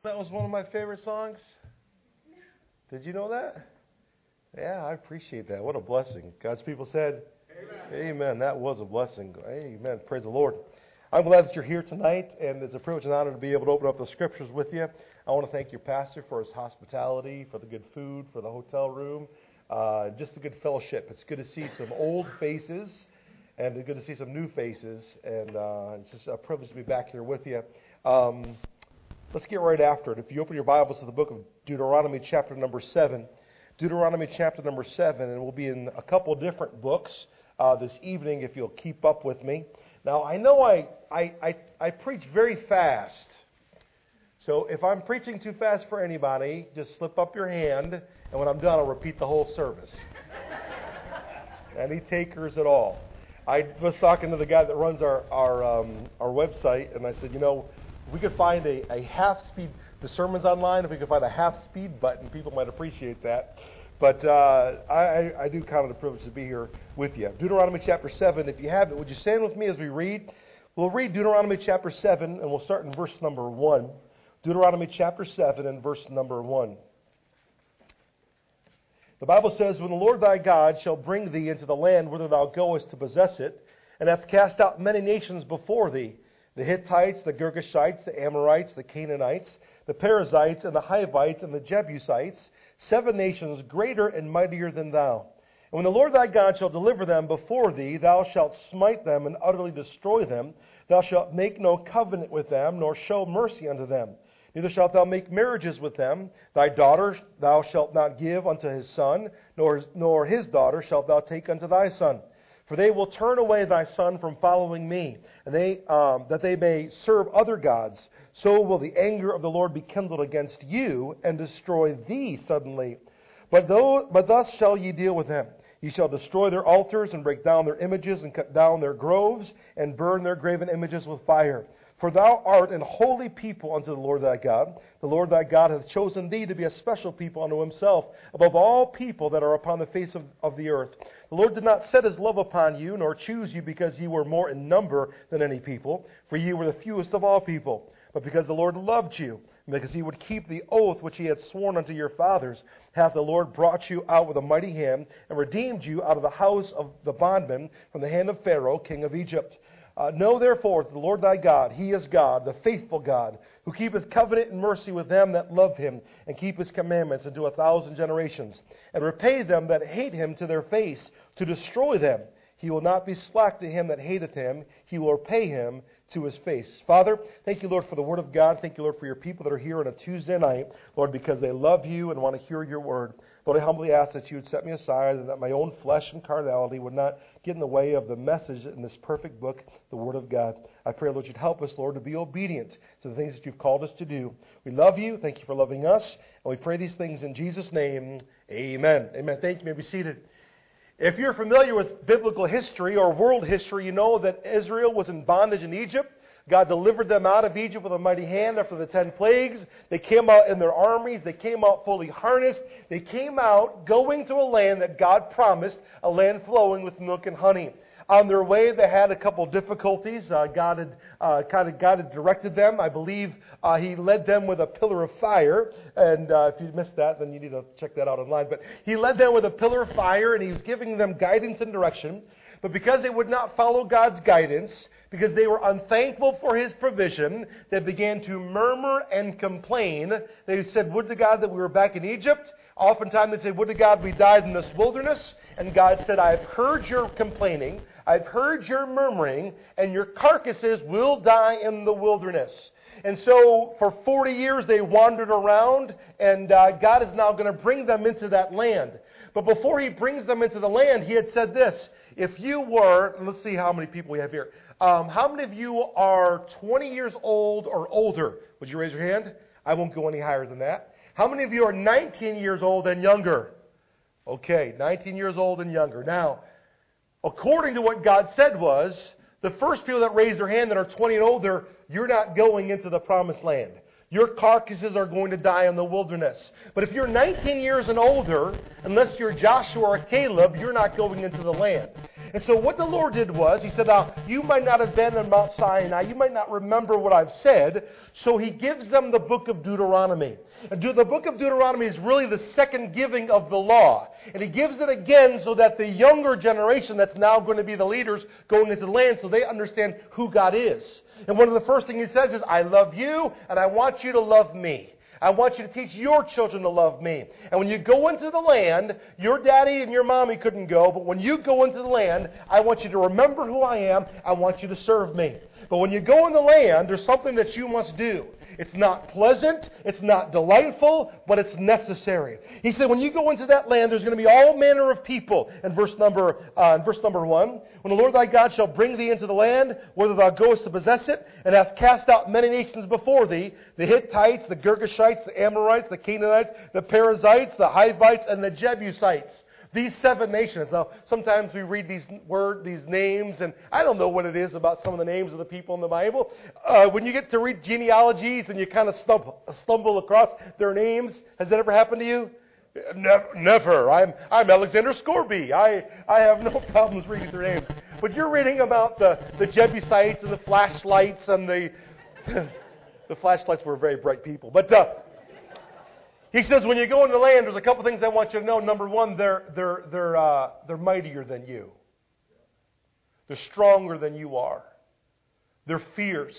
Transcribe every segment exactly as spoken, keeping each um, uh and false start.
That was one of my favorite songs. Did you know that? Yeah, I appreciate that. What a blessing. God's people said, Amen. Amen. That was a blessing. Amen. Praise the Lord. I'm glad that you're here tonight, and it's a privilege and honor to be able to open up the scriptures with you. I want to thank your pastor for his hospitality, for the good food, for the hotel room, uh, just a good fellowship. It's good to see some old faces, and it's good to see some new faces, and uh, it's just a privilege to be back here with you. Um, let's get right after it. If you open your Bibles to the book of Deuteronomy chapter number seven, Deuteronomy chapter number seven, and we'll be in a couple different books uh, this evening if you'll keep up with me. Now, I know I, I, I, I preach very fast, so if I'm preaching too fast for anybody, just slip up your hand, and when I'm done, I'll repeat the whole service. Any takers at all? I was talking to the guy that runs our our, um, our website, and I said, you know, if we could find a, a half-speed, the sermon's online, if we could find a half-speed button, people might appreciate that. But uh, I, I do count it a privilege to be here with you. Deuteronomy chapter seven, if you have it, would you stand with me as we read? We'll read Deuteronomy chapter seven, and we'll start in verse number one. Deuteronomy chapter seven and verse number one. The Bible says, When the Lord thy God shall bring thee into the land whither thou goest to possess it, and hath cast out many nations before thee, the Hittites, the Girgashites, the Amorites, the Canaanites, the Perizzites, and the Hivites, and the Jebusites, seven nations greater and mightier than thou. And when the Lord thy God shall deliver them before thee, thou shalt smite them and utterly destroy them. Thou shalt make no covenant with them, nor show mercy unto them. Neither shalt thou make marriages with them. Thy daughter thou shalt not give unto his son, nor, nor his daughter shalt thou take unto thy son. For they will turn away thy son from following me, and they um, that they may serve other gods. So will the anger of the Lord be kindled against you, and destroy thee suddenly. But though, but thus shall ye deal with them. Ye shall destroy their altars, and break down their images, and cut down their groves, and burn their graven images with fire. For thou art an holy people unto the Lord thy God. The Lord thy God hath chosen thee to be a special people unto himself, above all people that are upon the face of, of the earth. The Lord did not set his love upon you, nor choose you because ye were more in number than any people, for ye were the fewest of all people. But because the Lord loved you, and because he would keep the oath which he had sworn unto your fathers, hath the Lord brought you out with a mighty hand, and redeemed you out of the house of the bondman, from the hand of Pharaoh, king of Egypt. Uh, know therefore that the Lord thy God, he is God, the faithful God, who keepeth covenant and mercy with them that love him, and keep his commandments unto a thousand generations, and repay them that hate him to their face, to destroy them. He will not be slack to him that hateth him, he will repay him to his face. Father, thank you, Lord, for the word of God. Thank you, Lord, for your people that are here on a Tuesday night, Lord, because they love you and want to hear your word. Lord, I humbly ask that you would set me aside, and that my own flesh and carnality would not get in the way of the message in this perfect book, the Word of God. I pray, Lord, you'd help us, Lord, to be obedient to the things that you've called us to do. We love you. Thank you for loving us. And we pray these things in Jesus' name. Amen. Amen. Thank you. You may be seated. If you're familiar with biblical history or world history, you know that Israel was in bondage in Egypt. God delivered them out of Egypt with a mighty hand after the ten plagues. They came out in their armies. They came out fully harnessed. They came out going to a land that God promised, a land flowing with milk and honey. On their way, they had a couple difficulties. Uh, God had uh, kind of God had directed them. I believe uh, He led them with a pillar of fire. And uh, if you missed that, then you need to check that out online. But He led them with a pillar of fire, and He was giving them guidance and direction. But because they would not follow God's guidance, because they were unthankful for His provision, they began to murmur and complain. They said, would to God that we were back in Egypt. Oftentimes they said, would to God we died in this wilderness. And God said, I've heard your complaining, I've heard your murmuring, and your carcasses will die in the wilderness. And so for forty years they wandered around, and uh, God is now going to bring them into that land. But before He brings them into the land, He had said this: if you were, let's see how many people we have here. Um, how many of you are twenty years old or older? Would you raise your hand? I won't go any higher than that. How many of you are nineteen years old and younger? Okay, nineteen years old and younger. Now, according to what God said was, the first people that raise their hand that are twenty and older, you're not going into the promised land. Your carcasses are going to die in the wilderness. But if you're nineteen years and older, unless you're Joshua or Caleb, you're not going into the land. And so what the Lord did was, He said, now, you might not have been on Mount Sinai. You might not remember what I've said. So He gives them the book of Deuteronomy. And the book of Deuteronomy is really the second giving of the law. And He gives it again so that the younger generation that's now going to be the leaders going into the land, so they understand who God is. And one of the first things He says is, I love you, and I want you to love me. I want you to teach your children to love me. And when you go into the land, your daddy and your mommy couldn't go, but when you go into the land, I want you to remember who I am. I want you to serve me. But when you go in the land, there's something that you must do. It's not pleasant, it's not delightful, but it's necessary. He said, when you go into that land, there's going to be all manner of people. In verse number, uh, in verse number one, when the Lord thy God shall bring thee into the land, whither thou goest to possess it, and hath cast out many nations before thee, the Hittites, the Girgashites, the Amorites, the Canaanites, the Perizzites, the Hivites, and the Jebusites. These seven nations. Now, sometimes we read these word, these names, and I don't know what it is about some of the names of the people in the Bible. Uh, when you get to read genealogies and you kind of stumble, stumble across their names, has that ever happened to you? Never. never. I'm I'm Alexander Scorby. I I have no problems reading their names. But you're reading about the, the Jebusites and the flashlights and the the flashlights were very bright people. But uh, He says, when you go into the land, there's a couple things I want you to know. Number one, they're they're they're uh, they're mightier than you. They're stronger than you are. They're fierce.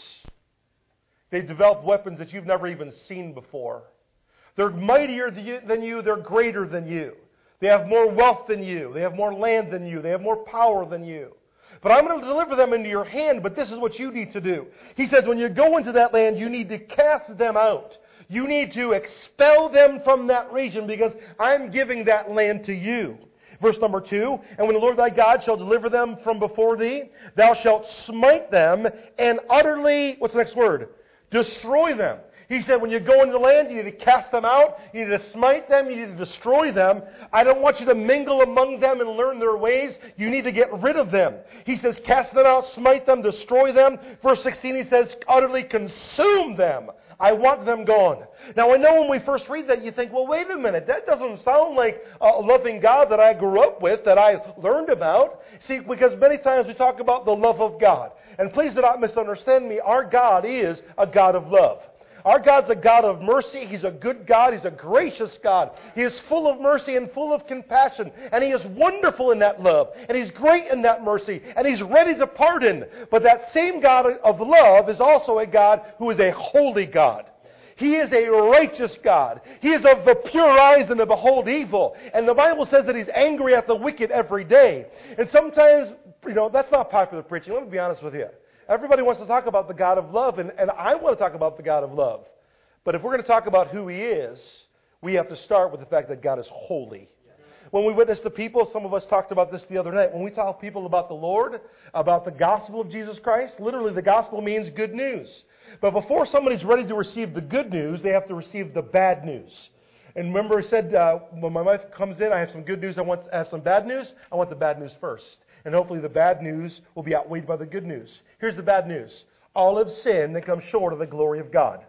They develop weapons that you've never even seen before. They're mightier than you. They're greater than you. They have more wealth than you. They have more land than you. They have more power than you. But I'm going to deliver them into your hand, but this is what you need to do. He says, when you go into that land, you need to cast them out. You need to expel them from that region because I'm giving that land to you. Verse number two, and when the Lord thy God shall deliver them from before thee, thou shalt smite them and utterly, what's the next word? Destroy them. He said, when you go into the land, you need to cast them out, you need to smite them, you need to destroy them. I don't want you to mingle among them and learn their ways. You need to get rid of them. He says, cast them out, smite them, destroy them. Verse sixteen, he says, utterly consume them. I want them gone. Now, I know when we first read that, you think, well, wait a minute. That doesn't sound like a loving God that I grew up with, that I learned about. See, because many times we talk about the love of God. And please do not misunderstand me. Our God is a God of love. Our God's a God of mercy. He's a good God. He's a gracious God. He is full of mercy and full of compassion. And He is wonderful in that love. And He's great in that mercy. And He's ready to pardon. But that same God of love is also a God who is a holy God. He is a righteous God. He is of the pure eyes and to behold evil. And the Bible says that He's angry at the wicked every day. And sometimes, you know, that's not popular preaching. Let me be honest with you. Everybody wants to talk about the God of love, and, and I want to talk about the God of love. But if we're going to talk about who He is, we have to start with the fact that God is holy. When we witness the people, some of us talked about this the other night. When we tell people about the Lord, about the gospel of Jesus Christ, literally the gospel means good news. But before somebody's ready to receive the good news, they have to receive the bad news. And remember I said, uh, when my wife comes in, I have some good news, I want I have some bad news. I want the bad news first. And hopefully the bad news will be outweighed by the good news. Here's the bad news. All have sinned and come short of the glory of God.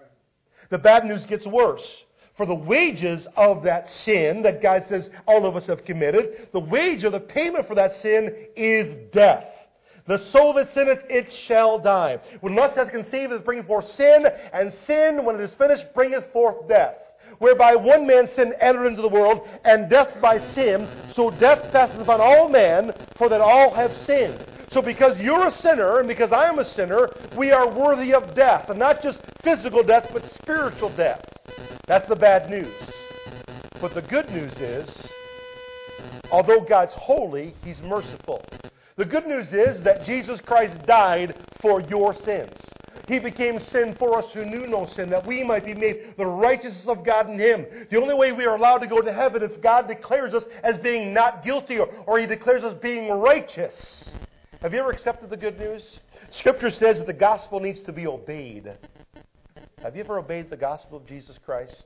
The bad news gets worse. For the wages of that sin that God says all of us have committed, the wage or the payment for that sin is death. The soul that sinneth, it shall die. When lust hath conceived, it bringeth forth sin, and sin, when it is finished, bringeth forth death. Whereby one man's sin entered into the world, and death by sin, so death passeth upon all men, for that all have sinned. So because you're a sinner, and because I am a sinner, we are worthy of death. And not just physical death, but spiritual death. That's the bad news. But the good news is, although God's holy, He's merciful. The good news is that Jesus Christ died for your sins. He became sin for us who knew no sin, that we might be made the righteousness of God in Him. The only way we are allowed to go to heaven is if God declares us as being not guilty, or, or He declares us being righteous. Have you ever accepted the good news? Scripture says that the gospel needs to be obeyed. Have you ever obeyed the gospel of Jesus Christ?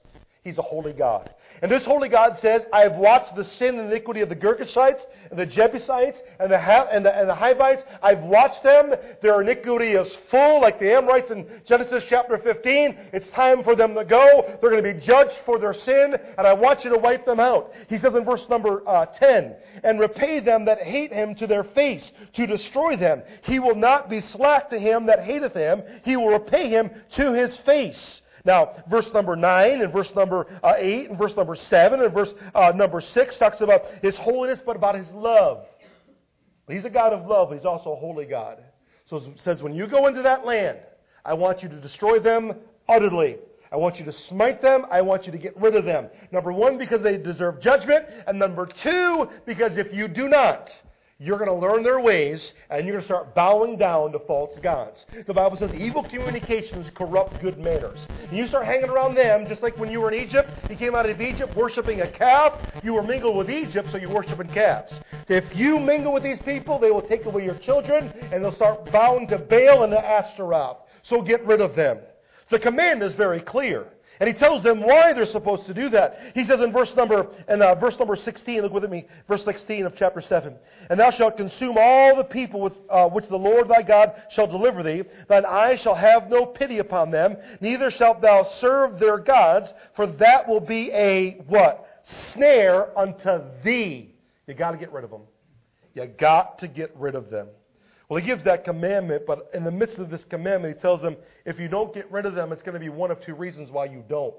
He's a holy God. And this holy God says, I have watched the sin and iniquity of the Girgashites and the Jebusites and the, ha- and, the, and the Hivites. I've watched them. Their iniquity is full, like the Amorites in Genesis chapter fifteen. It's time for them to go. They're going to be judged for their sin, and I want you to wipe them out. He says in verse number uh, ten, and repay them that hate him to their face, to destroy them. He will not be slack to him that hateth him. He will repay him to his face. Now, verse number nine and verse number uh, eight and verse number seven and verse uh, number six talks about His holiness, but about His love. He's a God of love, but He's also a holy God. So it says, when you go into that land, I want you to destroy them utterly. I want you to smite them. I want you to get rid of them. Number one, because they deserve judgment. And number two, because if you do not, you're going to learn their ways, and you're going to start bowing down to false gods. The Bible says evil communications corrupt good manners. And you start hanging around them, just like when you were in Egypt. You came out of Egypt worshiping a calf. You were mingled with Egypt, so you're worshiping calves. If you mingle with these people, they will take away your children, and they'll start bowing to Baal and to Ashtaroth. So get rid of them. The command is very clear. And he tells them why they're supposed to do that. He says in verse number in uh, verse number sixteen, look with me, verse sixteen of chapter seven. And thou shalt consume all the people with uh, which the Lord thy God shall deliver thee. Thine eye shall have no pity upon them. Neither shalt thou serve their gods, for that will be a what? Snare unto thee. You got to get rid of them. You got to get rid of them. Well, he gives that commandment, but in the midst of this commandment, he tells them, if you don't get rid of them, it's going to be one of two reasons why you don't.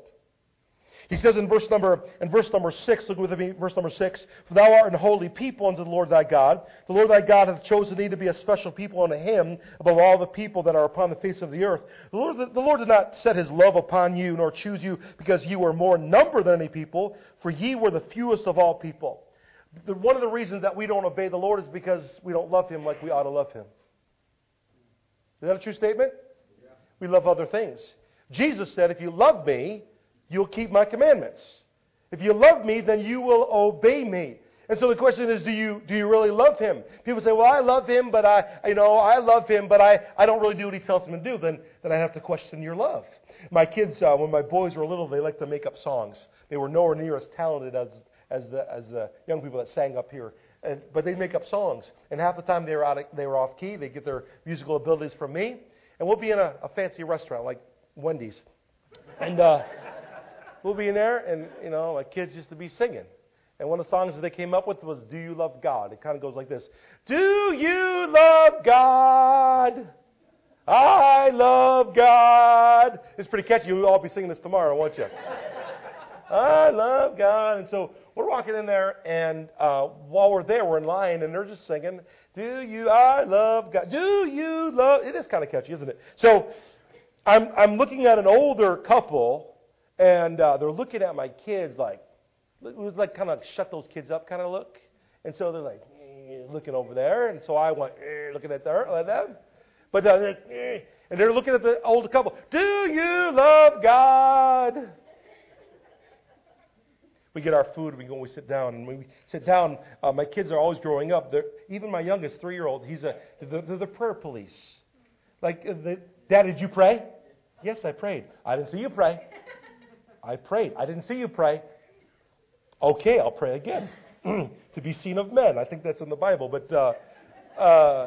He says in verse number in verse number six, look with me, verse number six, for thou art an holy people unto the Lord thy God. The Lord thy God hath chosen thee to be a special people unto him above all the people that are upon the face of the earth. The Lord, the Lord did not set his love upon you, nor choose you because you were more in number than any people, for ye were the fewest of all people. The, one of the reasons that we don't obey the Lord is because we don't love Him like we ought to love Him. Is that a true statement? Yeah. We love other things. Jesus said, if you love me, you'll keep my commandments. If you love me, then you will obey me. And so the question is, do you do you really love Him? People say, well, I love Him, but I, you know, I love Him, but I, I don't really do what He tells me to do. Then, then I have to question your love. My kids, uh, when my boys were little, they liked to make up songs. They were nowhere near as talented as as the as the young people that sang up here, and, but they'd make up songs, and half the time they were out of, they were off key. They get their musical abilities from me, and we'll be in a, a fancy restaurant like Wendy's, and uh, we'll be in there, and you know, my kids used to be singing, and one of the songs that they came up with was "Do You Love God?" It kind of goes like this: Do you love God? I love God. It's pretty catchy. You'll all be singing this tomorrow, won't you? I love God. And so we're walking in there, and uh, while we're there, we're in line, and they're just singing, do you, I love God. Do you love, it is kind of catchy, isn't it? So I'm I'm looking at an older couple, and uh, they're looking at my kids like, it was like kind of shut those kids up kind of look. And so they're like, eh, looking over there, and so I went, eh, looking at their, like them. But uh, they're, eh, and they're looking at the older couple, do you love God? We get our food, we go, we sit down, and when we sit down, uh, my kids are always growing up. They're, even my youngest three-year-old, he's a they're, they're the prayer police. Like, uh, the, Dad, did you pray? Yes, I prayed. I didn't see you pray. I prayed. I didn't see you pray. Okay, I'll pray again. To be seen of men. I think that's in the Bible. But uh, uh,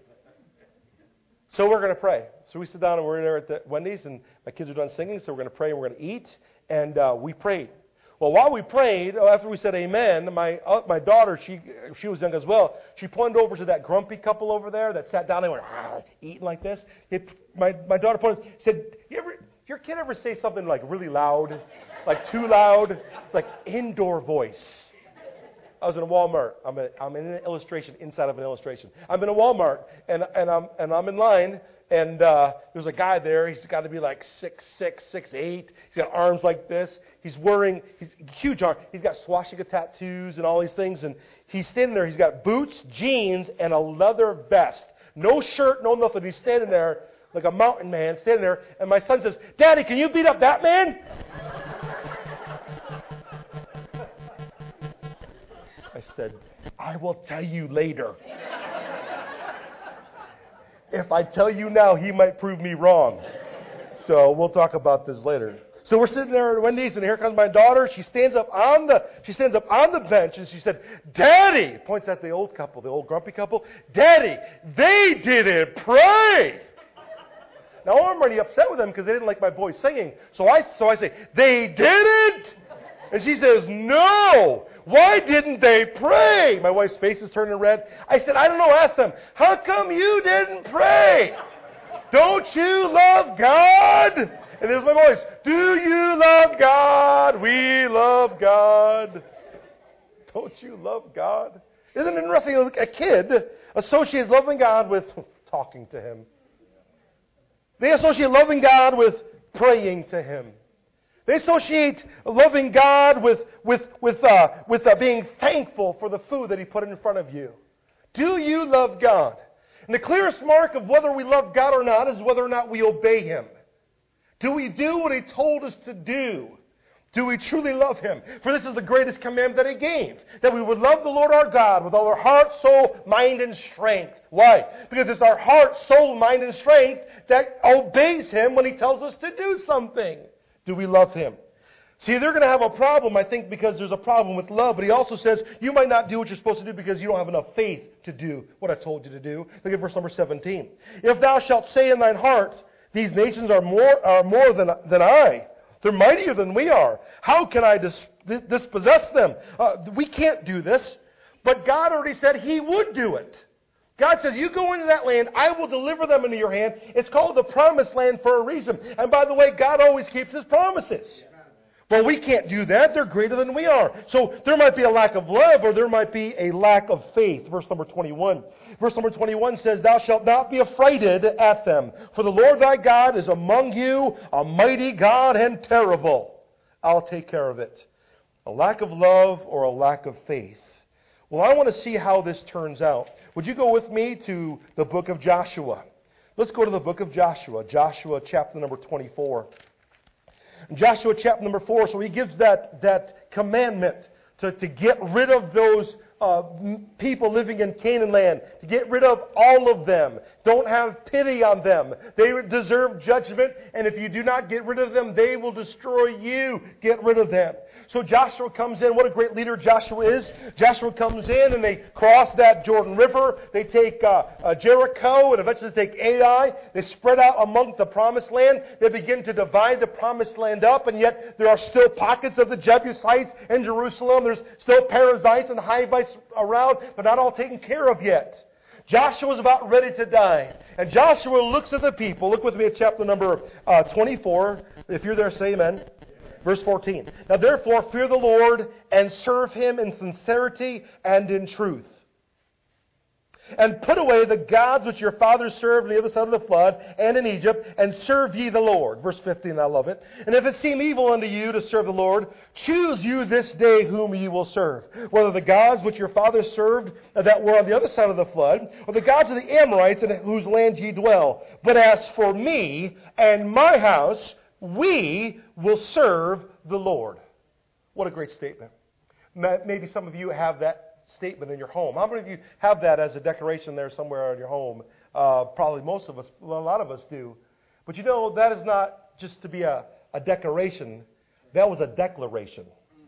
so we're going to pray. So we sit down, and we're in there at the Wendy's, and my kids are done singing, so we're going to pray, and we're going to eat. And uh, we prayed. Well, while we prayed, after we said amen, my uh, my daughter, she she was young as well, she pointed over to that grumpy couple over there that sat down and went, ah, eating like this. It, my, my daughter pointed, said, you ever, your kid ever say something like really loud, like too loud? It's like indoor voice. I was in a Walmart. I'm, a, I'm in an illustration inside of an illustration. I'm in a Walmart, and, and, I'm, and I'm in line, and uh, there's a guy there. He's got to be like six six, six eight. He's got arms like this. He's wearing he's, huge arms. He's got swastika tattoos and all these things. And he's standing there. He's got boots, jeans, and a leather vest. No shirt, no nothing. He's standing there like a mountain man, standing there. And my son says, Daddy, can you beat up that man? I said, I will tell you later. If I tell you now, he might prove me wrong. So we'll talk about this later. So we're sitting there at Wendy's, and here comes my daughter. She stands up on the she stands up on the bench, and she said, "Daddy," points at the old couple, the old grumpy couple. "Daddy, they didn't pray." Now I'm already upset with them because they didn't like my boys singing. So I so I say, "They didn't?" And she says, "No. Why didn't they pray?" My wife's face is turning red. I said, "I don't know. Ask them. How come you didn't pray? Don't you love God?" And there's my voice. "Do you love God? We love God." Don't you love God? Isn't it interesting? A kid associates loving God with talking to Him. They associate loving God with praying to Him. They associate loving God with with with uh, with uh, being thankful for the food that He put in front of you. Do you love God? And the clearest mark of whether we love God or not is whether or not we obey Him. Do we do what He told us to do? Do we truly love Him? For this is the greatest commandment that He gave, that we would love the Lord our God with all our heart, soul, mind, and strength. Why? Because it's our heart, soul, mind, and strength that obeys Him when He tells us to do something. Do we love Him? See, they're going to have a problem, I think, because there's a problem with love. But He also says, you might not do what you're supposed to do because you don't have enough faith to do what I told you to do. Look at verse number seventeen. If thou shalt say in thine heart, these nations are more are more than, than I. They're mightier than we are. How can I dis, dispossess them? Uh, we can't do this. But God already said He would do it. God says, you go into that land, I will deliver them into your hand. It's called the promised land for a reason. And by the way, God always keeps His promises. Well, we can't do that. They're greater than we are. So there might be a lack of love, or there might be a lack of faith. Verse number twenty-one. Verse number twenty-one says, thou shalt not be affrighted at them, for the Lord thy God is among you, a mighty God and terrible. I'll take care of it. A lack of love or a lack of faith. Well, I want to see how this turns out. Would you go with me to the book of Joshua? Let's go to the book of Joshua. Joshua chapter number twenty-four. Joshua chapter number four, so he gives that, that commandment to, to get rid of those uh, people living in Canaan land, to get rid of all of them. Don't have pity on them. They deserve judgment, and if you do not get rid of them, they will destroy you. Get rid of them. So Joshua comes in. What a great leader Joshua is. Joshua comes in and they cross that Jordan River. They take uh, uh, Jericho and eventually take Ai. They spread out among the promised land. They begin to divide the promised land up, and yet there are still pockets of the Jebusites in Jerusalem. There's still Perizzites and Hivites around. They're not all taken care of yet. Joshua is about ready to die. And Joshua looks at the people. Look with me at chapter number uh, twenty-four. If you're there, say amen. Verse fourteen. Now therefore fear the Lord and serve Him in sincerity and in truth. And put away the gods which your fathers served on the other side of the flood and in Egypt, and serve ye the Lord. Verse fifteen, I love it. And if it seem evil unto you to serve the Lord, choose you this day whom ye will serve. Whether the gods which your fathers served that were on the other side of the flood, or the gods of the Amorites in whose land ye dwell. But as for me and my house, we will serve the Lord. What a great statement. Maybe some of you have that statement in your home. How many of you have that as a decoration there somewhere in your home? Uh, probably most of us, a lot of us do. But you know, that is not just to be a, a decoration. That was a declaration.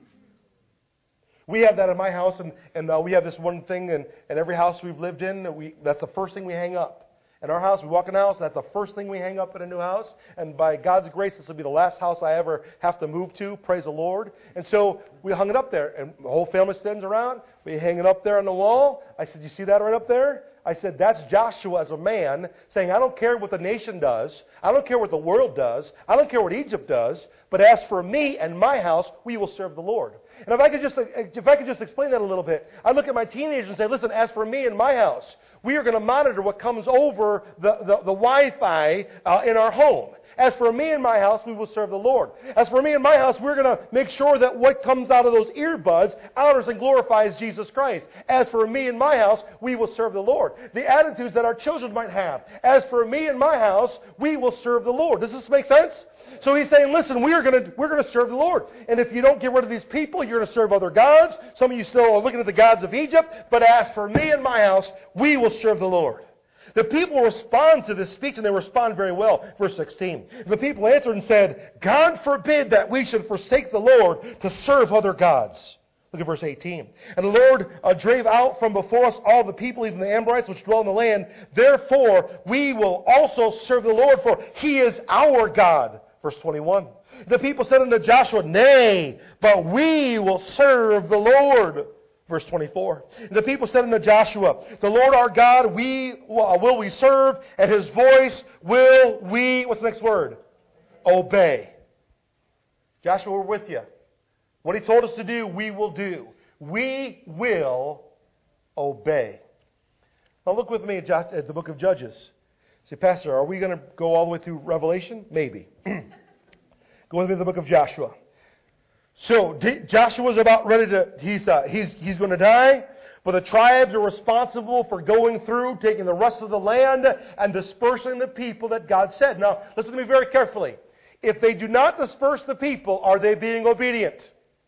We have that in my house, and, and uh, we have this one thing in, in every house we've lived in. We, that's the first thing we hang up. In our house, we walk in the house, that's the first thing we hang up in a new house. And by God's grace, this will be the last house I ever have to move to. Praise the Lord. And so we hung it up there. And the whole family stands around. We hang it up there on the wall. I said, you see that right up there? I said, that's Joshua as a man saying, I don't care what the nation does. I don't care what the world does. I don't care what Egypt does. But as for me and my house, we will serve the Lord. And if I could just if I could just explain that a little bit, I look at my teenagers and say, listen, as for me and my house, we are going to monitor what comes over the, the, the Wi-Fi uh, in our home. As for me and my house, we will serve the Lord. As for me and my house, we're going to make sure that what comes out of those earbuds honors and glorifies Jesus Christ. As for me and my house, we will serve the Lord. The attitudes that our children might have. As for me and my house, we will serve the Lord. Does this make sense? So he's saying, listen, we are going to we're going to serve the Lord. And if you don't get rid of these people, you're going to serve other gods. Some of you still are looking at the gods of Egypt. But as for me and my house, we will serve the Lord. The people respond to this speech, and they respond very well. Verse sixteen. The people answered and said, God forbid that we should forsake the Lord to serve other gods. Look at verse eighteen. And the Lord uh, drave out from before us all the people, even the Amorites, which dwell in the land. Therefore, we will also serve the Lord, for He is our God. Verse twenty-one. The people said unto Joshua, Nay, but we will serve the Lord. Verse twenty-four. The people said unto Joshua, The Lord our God we uh, will we serve, and His voice will we, what's the next word? Obey. Joshua, we're with you. What He told us to do, we will do. We will obey. Now look with me at the book of Judges. Say, Pastor, are we going to go all the way through Revelation? Maybe. Go with me to the book of Joshua. So Joshua's about ready to, he's, uh, he's, he's going to die, but the tribes are responsible for going through, taking the rest of the land, and dispersing the people that God said. Now, listen to me very carefully. If they do not disperse the people, are they being obedient?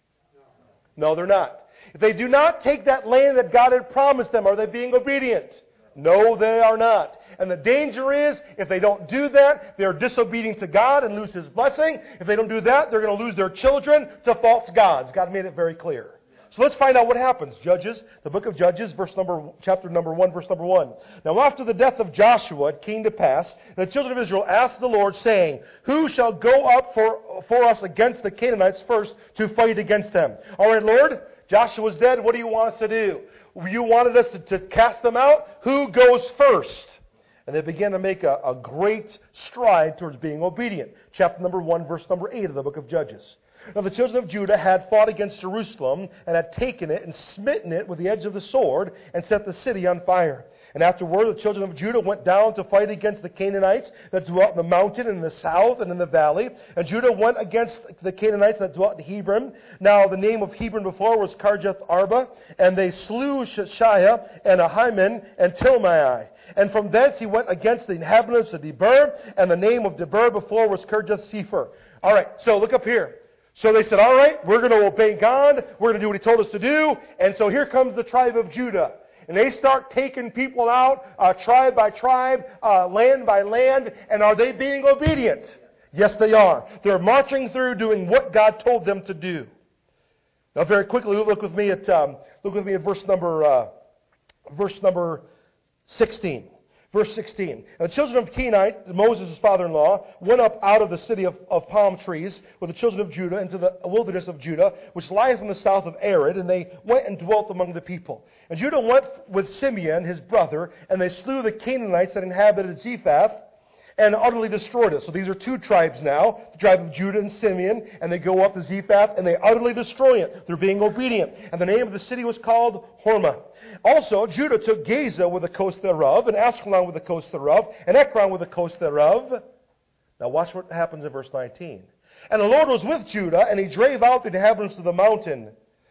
No, they're not. If they do not take that land that God had promised them, are they being obedient? No, they are not. And the danger is, if they don't do that, they're disobedient to God and lose His blessing. If they don't do that, they're going to lose their children to false gods. God made it very clear. So let's find out what happens. Judges, the book of Judges, verse number, chapter number one, verse number one. Now after the death of Joshua, it came to pass, the children of Israel asked the Lord, saying, Who shall go up for, for us against the Canaanites first to fight against them? All right, Lord, Joshua's dead. What do you want us to do? You wanted us to, to cast them out? Who goes first? And they began to make a, a great stride towards being obedient. Chapter number one, verse number eight of the book of Judges. Now the children of Judah had fought against Jerusalem and had taken it and smitten it with the edge of the sword and set the city on fire. And afterward, the children of Judah went down to fight against the Canaanites that dwelt in the mountain and in the south and in the valley. And Judah went against the Canaanites that dwelt in Hebron. Now, the name of Hebron before was Kirjath Arba. And they slew Shishaiah and Ahiman and Tilmai. And from thence he went against the inhabitants of Debir. And the name of Debir before was Kirjath Sepher. All right, so look up here. So they said, all right, we're going to obey God. We're going to do what He told us to do. And so here comes the tribe of Judah. And they start taking people out, uh, tribe by tribe, uh, land by land. And are they being obedient? Yes, they are. They're marching through doing what God told them to do. Now, very quickly, look with me at um, look with me at verse number uh, verse number sixteen. Verse sixteen. And the children of Kenite, Moses' father-in-law, went up out of the city of, of palm trees with the children of Judah into the wilderness of Judah, which lies in the south of Arad, and they went and dwelt among the people. And Judah went with Simeon, his brother, and they slew the Canaanites that inhabited Zephath, and utterly destroyed it. So these are two tribes now, the tribe of Judah and Simeon, and they go up to Zephath, and they utterly destroy it. They're being obedient. And the name of the city was called Hormah. Also, Judah took Gaza with the coast thereof, and Askelon with the coast thereof, and Ekron with the coast thereof. Now watch what happens in verse nineteen. And the Lord was with Judah, and He drave out the inhabitants of the mountain.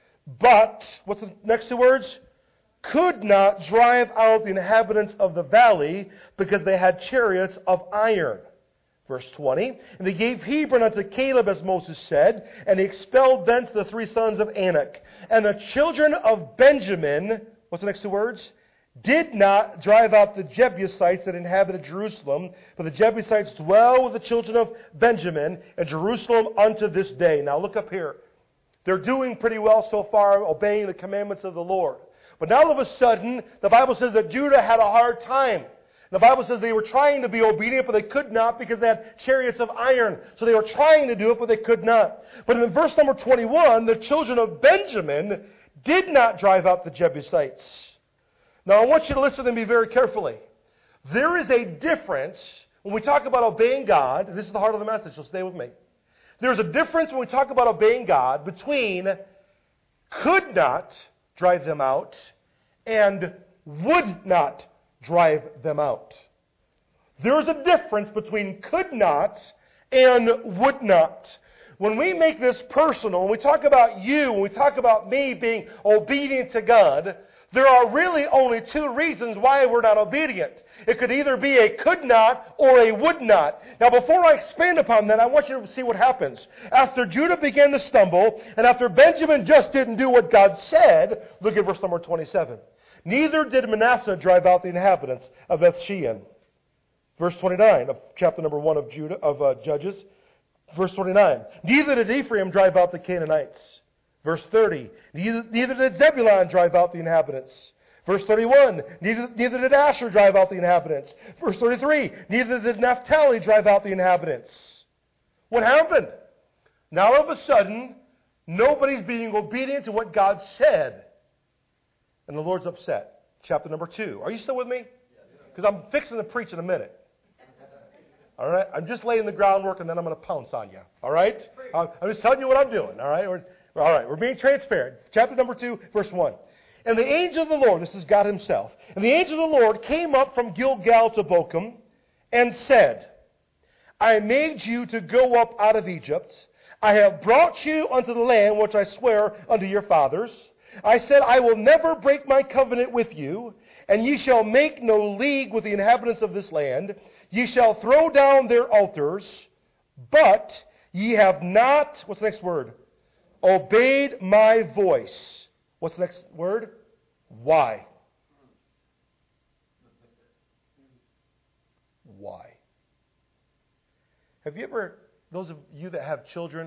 But, what's the next two words? Could not drive out the inhabitants of the valley because they had chariots of iron. Verse twenty. And they gave Hebron unto Caleb as Moses said, and he expelled thence the three sons of Anak. And the children of Benjamin, what's the next two words? Did not drive out the Jebusites that inhabited Jerusalem, but the Jebusites dwell with the children of Benjamin in Jerusalem unto this day. Now look up here. They're doing pretty well so far, obeying the commandments of the Lord. But now all of a sudden, the Bible says that Judah had a hard time. The Bible says they were trying to be obedient, but they could not because they had chariots of iron. So they were trying to do it, but they could not. But in verse number twenty-one, the children of Benjamin did not drive out the Jebusites. Now I want you to listen to me very carefully. There is a difference when we talk about obeying God. This is the heart of the message, so stay with me. There's a difference when we talk about obeying God between could not drive them out and would not drive them out. There's a difference between could not and would not. When we make this personal, when we talk about you, when we talk about me being obedient to God, there are really only two reasons why we're not obedient. It could either be a could not or a would not. Now, before I expand upon that, I want you to see what happens. After Judah began to stumble, and after Benjamin just didn't do what God said, look at verse number twenty-seven. Neither did Manasseh drive out the inhabitants of Bethshean. Verse twenty-nine of chapter number one of Judah of uh, Judges. Verse twenty-nine. Neither did Ephraim drive out the Canaanites. Verse thirty. Neither, neither did Zebulun drive out the inhabitants. Verse thirty-one. Neither, neither did Asher drive out the inhabitants. Verse thirty-three. Neither did Naphtali drive out the inhabitants. What happened? Now all of a sudden, nobody's being obedient to what God said. And the Lord's upset. Chapter number two. Are you still with me? Because I'm fixing to preach in a minute. All right? I'm just laying the groundwork and then I'm going to pounce on you. All right? I'm just telling you what I'm doing. All right? We're, all right. We're being transparent. Chapter number two, verse one. And the angel of the Lord, this is God himself, and the angel of the Lord came up from Gilgal to Bochum and said, I made you to go up out of Egypt. I have brought you unto the land which I swear unto your fathers. I said, I will never break my covenant with you, and ye shall make no league with the inhabitants of this land. Ye shall throw down their altars, but ye have not, what's the next word? Obeyed my voice. What's the next word? Why? Why? Have you ever, those of you that have children,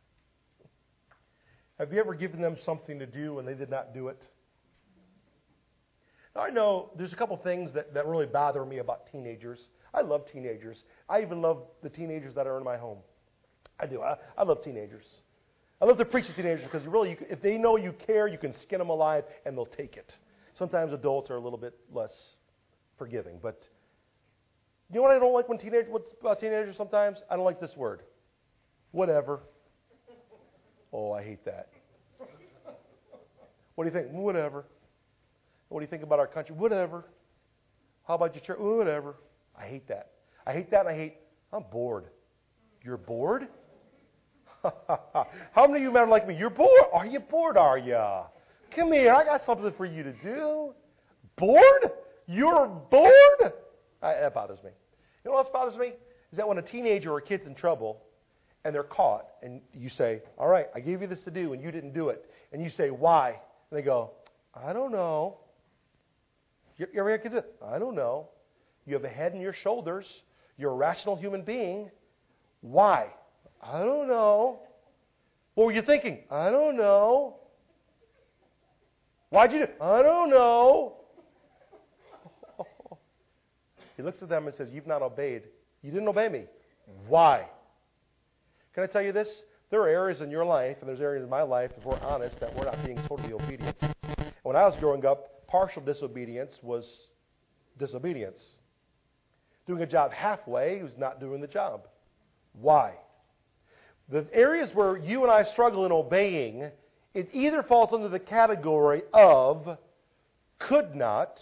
have you ever given them something to do and they did not do it? Now, I know there's a couple things that, that really bother me about teenagers. I love teenagers. I even love the teenagers that are in my home. I do. I, I love teenagers. I love to preach to teenagers because really, you, if they know you care, you can skin them alive and they'll take it. Sometimes adults are a little bit less forgiving. But you know what I don't like when teenagers, what's about teenagers sometimes? I don't like this word. Whatever. Oh, I hate that. What do you think? Whatever. What do you think about our country? Whatever. How about your church? Whatever. I hate that. I hate that and I hate, I'm bored. You're bored? How many of you men are like me? You're bored? Are you bored, are you? Come here. I got something for you to do. Bored? You're bored? I, that bothers me. You know what else bothers me? Is that when a teenager or a kid's in trouble and they're caught and you say, all right, I gave you this to do and you didn't do it. And you say, why? And they go, I don't know. You, you ever hear kids do that? I don't know. You have a head and your shoulders. You're a rational human being. Why? I don't know. What were you thinking? I don't know. Why'd you do it? I don't know. He looks at them and says, you've not obeyed. You didn't obey me. Why? Can I tell you this? There are areas in your life, and there's areas in my life, if we're honest, that we're not being totally obedient. When I was growing up, partial disobedience was disobedience. Doing a job halfway was not doing the job. Why? The areas where you and I struggle in obeying, it either falls under the category of could not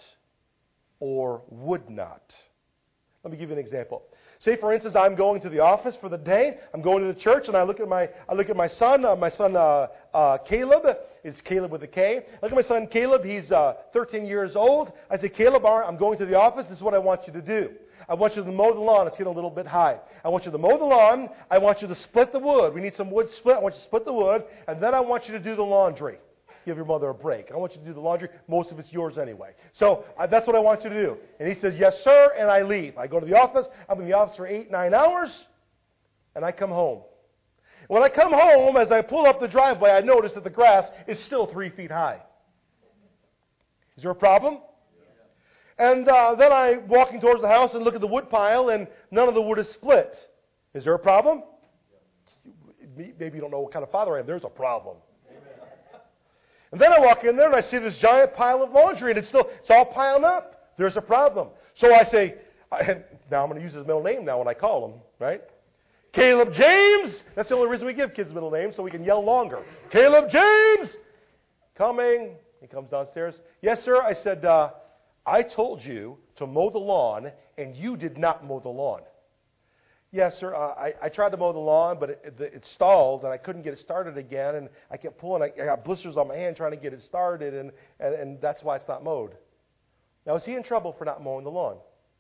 or would not. Let me give you an example. Say, for instance, I'm going to the office for the day. I'm going to the church, and I look at my I look at my son. Uh, my son uh, uh, Caleb. It's Caleb with a K. I look at my son Caleb. He's uh, thirteen years old. I say, Caleb, all right, I'm going to the office. This is what I want you to do. I want you to mow the lawn. It's getting a little bit high. I want you to mow the lawn. I want you to split the wood. We need some wood split. I want you to split the wood. And then I want you to do the laundry. Give your mother a break. I want you to do the laundry. Most of it's yours anyway. So uh, that's what I want you to do. And he says, yes, sir, and I leave. I go to the office. I'm in the office for eight, nine hours, and I come home. When I come home, as I pull up the driveway, I notice that the grass is still three feet high. Is there a problem? And uh, then I'm walking towards the house and look at the wood pile, and none of the wood is split. Is there a problem? Maybe you don't know what kind of father I am. There's a problem. And then I walk in there and I see this giant pile of laundry, and it's still it's all piled up. There's a problem. So I say, I, now I'm going to use his middle name now when I call him, right? Caleb James. That's the only reason we give kids middle names, so we can yell longer. Caleb James, coming. He comes downstairs. Yes, sir. I said, uh, I told you to mow the lawn, and you did not mow the lawn. Yes, sir. Uh, I, I tried to mow the lawn, but it, it, it stalled, and I couldn't get it started again. And I kept pulling. I, I got blisters on my hand trying to get it started, and, and, and that's why it's not mowed. Now, is he in trouble for not mowing the lawn?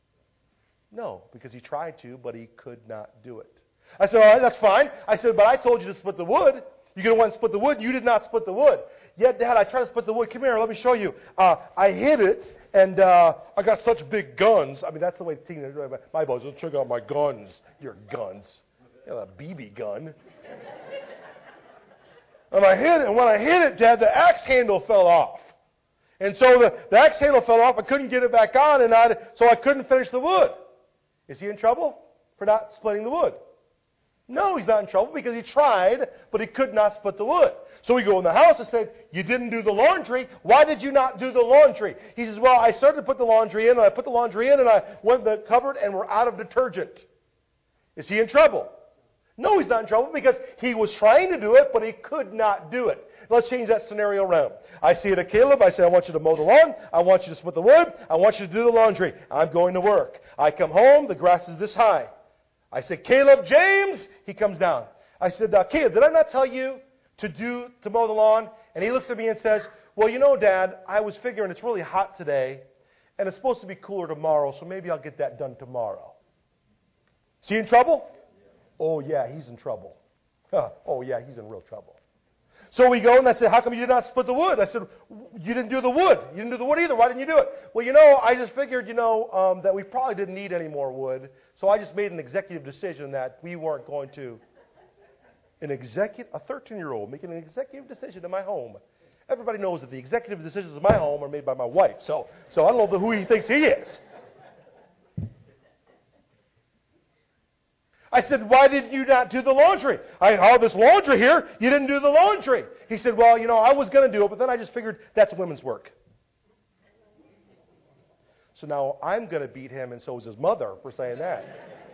No, because he tried to, but he could not do it. I said, all right, that's fine. I said, but I told you to split the wood. You're going to want to split the wood. You did not split the wood. Yeah, Dad, I tried to split the wood. Come here, let me show you. Uh, I hid it, and uh, I got such big guns. I mean, that's the way teenagers do it. My boys, don't check out my guns. Your guns. You know, a B B gun. And I hit it, and when I hit it, Dad, the axe handle fell off. And so the, the axe handle fell off. I couldn't get it back on, and I, so I couldn't finish the wood. Is he in trouble for not splitting the wood? No, he's not in trouble because he tried, but he could not split the wood. So we go in the house and said, you didn't do the laundry. Why did you not do the laundry? He says, well, I started to put the laundry in, and I put the laundry in, and I went to the cupboard, and we're out of detergent. Is he in trouble? No, he's not in trouble because he was trying to do it, but he could not do it. Let's change that scenario around. I see it at Caleb. I say, I want you to mow the lawn. I want you to split the wood. I want you to do the laundry. I'm going to work. I come home. The grass is this high. I say, Caleb, James. He comes down. I said, uh, Caleb, did I not tell you to do to mow the lawn? And he looks at me and says, well, you know, Dad, I was figuring it's really hot today, and it's supposed to be cooler tomorrow, so maybe I'll get that done tomorrow. Is he in trouble? Oh, yeah, he's in trouble. Huh. Oh, yeah, he's in real trouble. So we go, and I said, how come you did not split the wood? I said, you didn't do the wood. You didn't do the wood either. Why didn't you do it? Well, you know, I just figured, you know, um, that we probably didn't need any more wood, so I just made an executive decision that we weren't going to. An executive, a thirteen-year-old making an executive decision in my home. Everybody knows that the executive decisions in my home are made by my wife, so, so I don't know who he thinks he is. I said, why did you not do the laundry? I have all this laundry here. You didn't do the laundry. He said, well, you know, I was going to do it, but then I just figured that's women's work. So now I'm going to beat him, and so is his mother for saying that.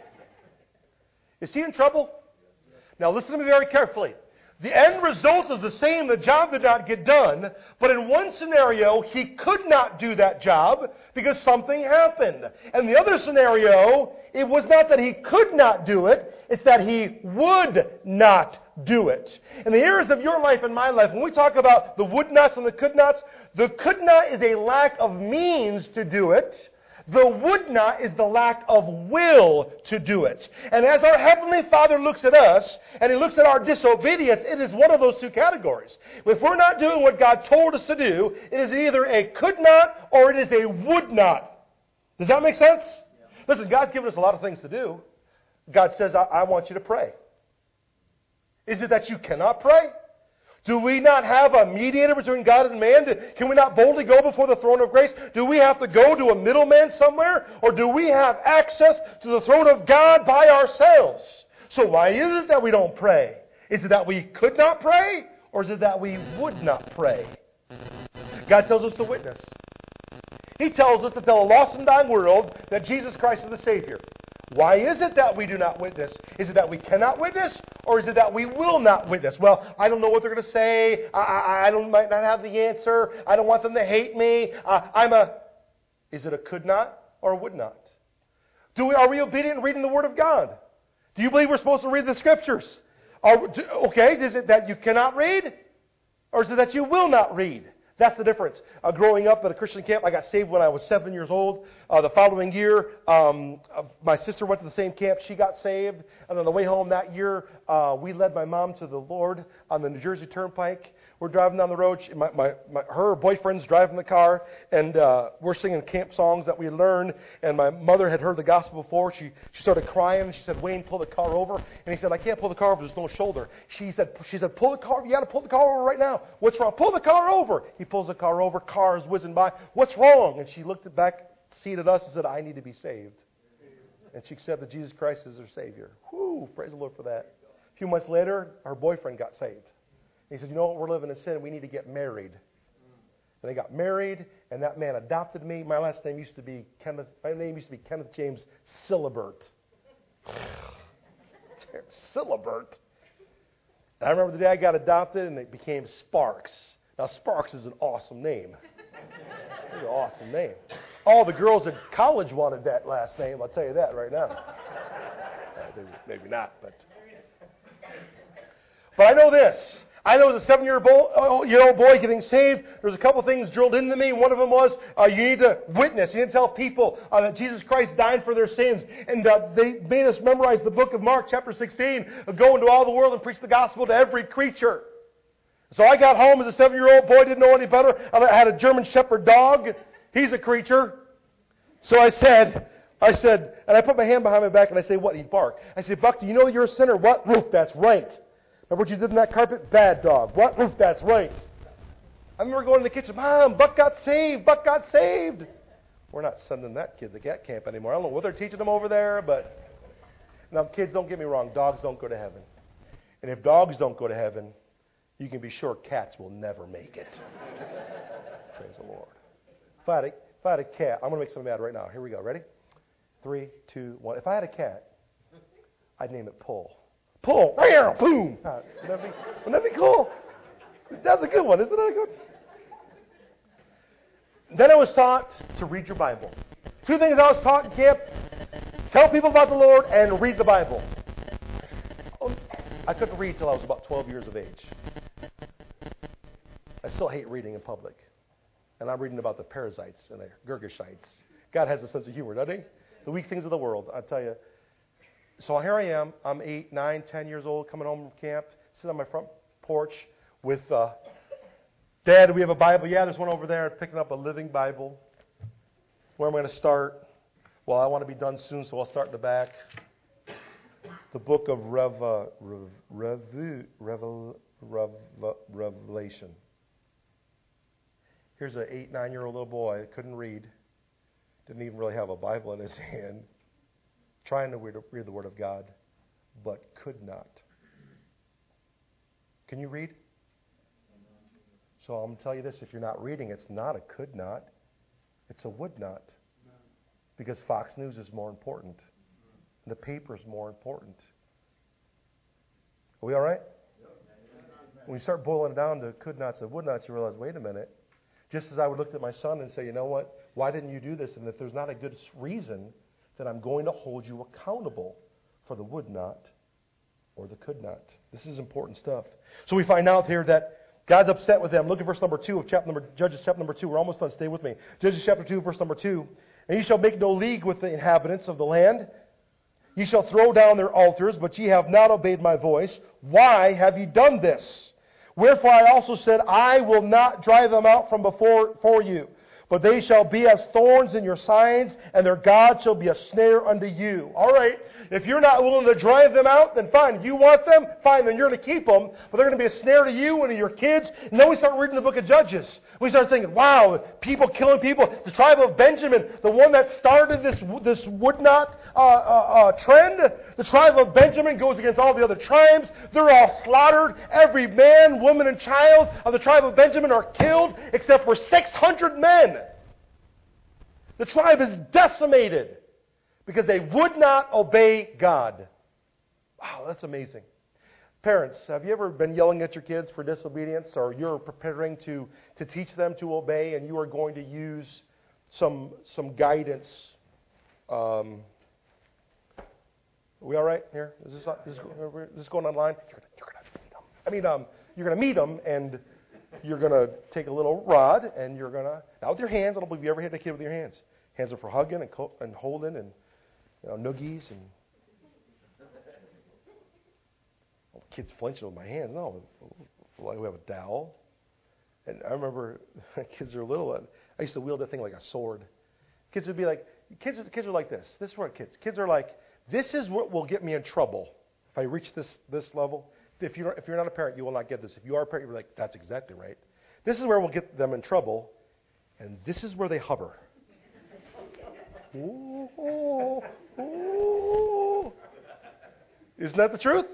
Is he in trouble? Now listen to me very carefully. The end result is the same. The job did not get done. But in one scenario, he could not do that job because something happened. And the other scenario, it was not that he could not do it. It's that he would not do it. In the areas of your life and my life, when we talk about the would nots and the could nots, the could not is a lack of means to do it. The would not is the lack of will to do it. And as our Heavenly Father looks at us, and He looks at our disobedience, it is one of those two categories. If we're not doing what God told us to do, it is either a could not or it is a would not. Does that make sense? Yeah. Listen, God's given us a lot of things to do. God says, I, I want you to pray. Is it that you cannot pray? Do we not have a mediator between God and man? Can we not boldly go before the throne of grace? Do we have to go to a middleman somewhere? Or do we have access to the throne of God by ourselves? So why is it that we don't pray? Is it that we could not pray? Or is it that we would not pray? God tells us to witness. He tells us to tell a lost and dying world that Jesus Christ is the Savior. Why is it that we do not witness? Is it that we cannot witness, or is it that we will not witness? Well, I don't know what they're going to say. I, I, I don't, might not have the answer. I don't want them to hate me. Uh, I'm a. Is it a could not or a would not? Do we are we obedient in reading the Word of God? Do you believe we're supposed to read the Scriptures? Are, do, okay, is it that you cannot read, or is it that you will not read? That's the difference. Uh, growing up at a Christian camp, I got saved when I was seven years old. Uh, the following year, um, uh, my sister went to the same camp. She got saved. And on the way home that year, uh, we led my mom to the Lord on the New Jersey Turnpike. We're driving down the road. She, my, my, my, her boyfriend's driving the car, and uh, we're singing camp songs that we learned. And my mother had heard the gospel before. She she started crying, and she said, "Wayne, pull the car over." And he said, "I can't pull the car over. There's no shoulder." She said, "She said, pull the car. You got to pull the car over right now. What's wrong? Pull the car over." He pulls the car over. Car is whizzing by. "What's wrong?" And she looked back, seated us, and said, "I need to be saved." And she accepted Jesus Christ as her Savior. Whoo! Praise the Lord for that. A few months later, her boyfriend got saved. He said, "You know what? We're living in sin. We need to get married." And they got married, and that man adopted me. My last name used to be Kenneth. My name used to be Kenneth James Syllabert. Syllabert. And I remember the day I got adopted, and it became Sparks. Now, Sparks is an awesome name. It's an awesome name. All the girls at college wanted that last name. I'll tell you that right now. Uh, maybe, maybe not, but. But I know this. I know as a seven-year-old boy getting saved, there's a couple things drilled into me. One of them was uh, you need to witness. You need to tell people uh, that Jesus Christ died for their sins. And uh, they made us memorize the book of Mark, chapter sixteen, uh, go into all the world and preach the gospel to every creature. So I got home as a seven-year-old boy, didn't know any better. I had a German Shepherd dog. He's a creature. So I said, I said, and I put my hand behind my back and I say, what? He'd bark. I say, Buck, do you know you're a sinner? What? Roof, that's right. Remember what you did in that carpet? Bad dog. What? Roof, that's right. I remember going in the kitchen, Mom, Buck got saved. Buck got saved. We're not sending that kid to cat camp anymore. I don't know what they're teaching them over there, but now kids, don't get me wrong. Dogs don't go to heaven. And if dogs don't go to heaven, you can be sure cats will never make it. Praise the Lord. If I, had a, if I had a cat, I'm going to make something mad right now. Here we go. Ready? Three, two, one. If I had a cat, I'd name it Pull. Pull. Boom. Uh, wouldn't, that be, wouldn't that be cool? That's a good one. Isn't that a good? Then I was taught to read your Bible. Two things I was taught in camp. Tell people about the Lord and read the Bible. I couldn't read till I was about twelve years of age. I still hate reading in public. And I'm reading about the parasites and the Girgashites. God has a sense of humor, doesn't he? The weak things of the world, I tell you. So here I am. I'm eight, nine, ten years old, coming home from camp, sitting on my front porch with, uh, Dad, do we have a Bible? Yeah, there's one over there. Picking up a Living Bible. Where am I going to start? Well, I want to be done soon, so I'll start in the back. The book of Rev, uh, Rev, Rev, Revel, Rev, Revelation. Here's an eight, nine-year-old little boy that couldn't read, didn't even really have a Bible in his hand, trying to read, read the Word of God, but could not. Can you read? So I'm going to tell you this, if you're not reading, it's not a could not, it's a would not. Because Fox News is more important. The paper is more important. Are we all right? When you start boiling it down to could nots and would nots, you realize, wait a minute. Just as I would look at my son and say, you know what? Why didn't you do this? And if there's not a good reason, then I'm going to hold you accountable for the would not or the could not. This is important stuff. So we find out here that God's upset with them. Look at verse number two of chapter number, Judges chapter number two. We're almost done. Stay with me. Judges chapter two, verse number two. And ye shall make no league with the inhabitants of the land. Ye shall throw down their altars, but ye have not obeyed my voice. Why have ye done this? Wherefore I also said, I will not drive them out from before for you. But they shall be as thorns in your sides, and their God shall be a snare unto you. All right, if you're not willing to drive them out, then fine. You want them? Fine, then you're going to keep them. But they're going to be a snare to you and to your kids. And then we start reading the book of Judges. We start thinking, wow, people killing people. The tribe of Benjamin, the one that started this this would not uh, uh, uh, trend, the tribe of Benjamin goes against all the other tribes. They're all slaughtered. Every man, woman, and child of the tribe of Benjamin are killed, except for six hundred men. The tribe is decimated because they would not obey God. Wow, that's amazing. Parents, have you ever been yelling at your kids for disobedience, or you're preparing to, to teach them to obey, and you are going to use some some guidance? Um, are we all right here? Is this, is this, is this going online? You're gonna, you're gonna meet them. I mean, um, you're going to meet them, and you're going to take a little rod, and you're going to, not with your hands. I don't believe you ever hit a kid with your hands. Hands are for hugging and, co- and holding and, you know, noogies. And oh, kids flinching with my hands. No, like we have a dowel. And I remember kids are little. I used to wield that thing like a sword. Kids would be like, kids, kids are like this. This is what kids. Kids are like, this is what will get me in trouble if I reach this this level. If you're, if you're not a parent, you will not get this. If you are a parent, you're like, that's exactly right. This is where we'll get them in trouble, and this is where they hover. Ooh, ooh, ooh. Isn't that the truth?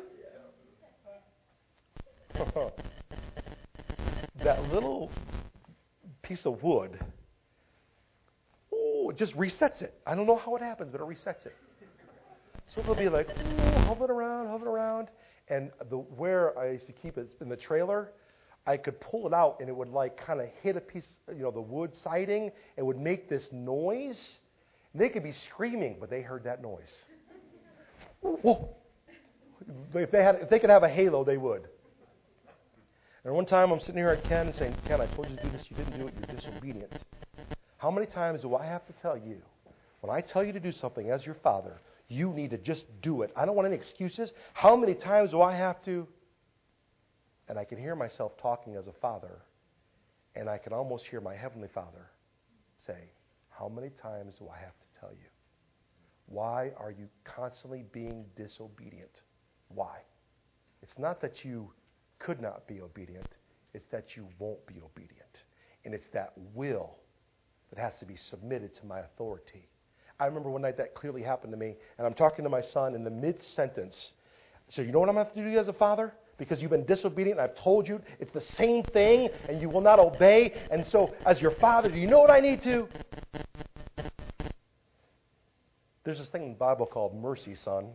That little piece of wood, ooh, it just resets it. I don't know how it happens, but it resets it. So they'll be like, ooh, hovering around, hovering around. And the where I used to keep it in the trailer, I could pull it out and it would like kind of hit a piece, you know, the wood siding. It would make this noise. And they could be screaming, but they heard that noise. Whoa. If they had, if they could have a halo, they would. And one time I'm sitting here at Ken and saying, Ken, I told you to do this, you didn't do it, you're disobedient. How many times do I have to tell you, when I tell you to do something as your father, you need to just do it. I don't want any excuses. How many times do I have to? And I can hear myself talking as a father, and I can almost hear my Heavenly Father say, how many times do I have to tell you? Why are you constantly being disobedient? Why? It's not that you could not be obedient. It's that you won't be obedient. And it's that will that has to be submitted to my authority. I remember one night that clearly happened to me, and I'm talking to my son in the mid-sentence. So you know what I'm going to have to do as a father? Because you've been disobedient, and I've told you it's the same thing, and you will not obey. And so as your father, do you know what I need to? There's this thing in the Bible called mercy, son.